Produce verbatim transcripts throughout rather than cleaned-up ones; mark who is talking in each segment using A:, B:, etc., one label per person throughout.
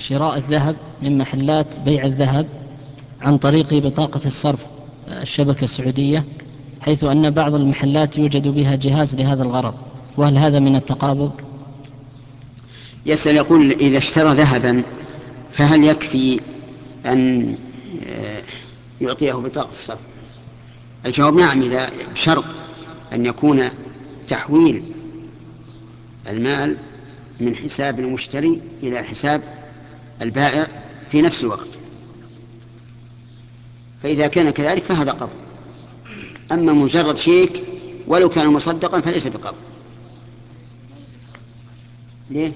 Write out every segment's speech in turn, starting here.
A: شراء الذهب من محلات بيع الذهب عن طريق بطاقة الصرف الشبكة السعودية، حيث أن بعض المحلات يوجد بها جهاز لهذا الغرض، وهل هذا من التقابض؟
B: يسأل يقول إذا اشترى ذهبا فهل يكفي أن يعطيه بطاقة الصرف؟ الجواب نعم، إذا بشرط أن يكون تحويل المال من حساب المشتري إلى حساب البائع في نفس الوقت، فإذا كان كذلك فهذا قبض. أما مجرد شيك ولو كان مصدقا فليس بقبض. ليه؟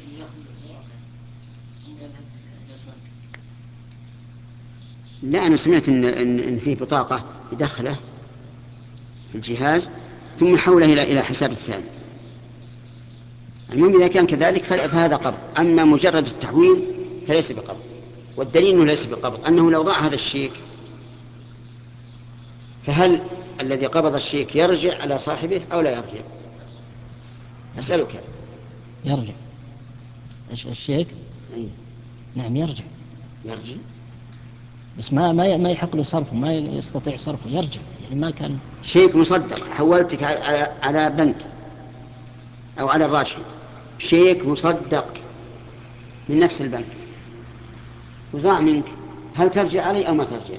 B: لا، أنا سمعت إن, إن, إن فيه بطاقة يدخله في الجهاز ثم يحوله إلى إلى حساب الثاني. المهم إذا كان كذلك فهذا قبض، أما مجرد التحويل فليس بقبض. والدليل أنه ليس بقبض أنه لو ضاع هذا الشيك فهل الذي قبض الشيك يرجع على صاحبه أو لا يرجع؟ أسألك.
A: يرجع الشيك؟
B: أي.
A: نعم يرجع.
B: يرجع
A: بس ما ما ما يحق له صرفه، ما يستطيع صرفه، يرجع يعني ما كان
B: شيك مصدق حولتك على على بنك أو على الراشد، شيك مصدق من نفس البنك وضاع منك، هل ترجع عليه أو ما ترجع؟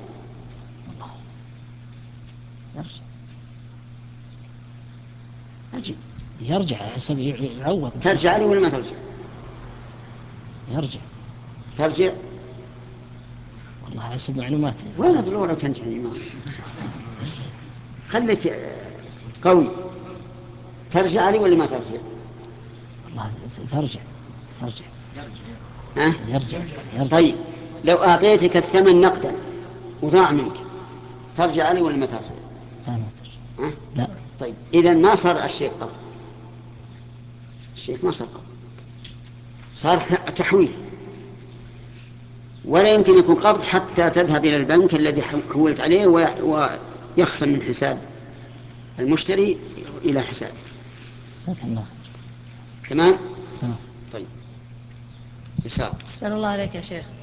A: يرجع.
B: أجل.
A: يرجع حسب يعوض.
B: ترجع عليه ولا ما ترجع؟
A: يرجع.
B: ترجع.
A: والله حسب معلوماتي.
B: وين أدري لو كنت يعني ما خليك قوي. ترجع عليه ولا ما ترجع؟
A: والله ترجع. ترجع.
B: ها؟
A: يرجع. يرجع.
B: طيب لو أعطيتك الثمن نقدا وضاع منك ترجع عليه ولا ما ترجع؟
A: لا ما ترجع.
B: ها؟
A: لا.
B: طيب إذن ما صار الشيء قبض، الشيء ما صار قبض، صار تحويل، ولا يمكن يكون قبض حتى تذهب إلى البنك الذي حولت عليه ويخصم من حساب المشتري إلى حسابه.
A: الله.
B: تمام؟
A: تمام.
B: طيب يسار.
C: أحسن الله عليك يا شيخ.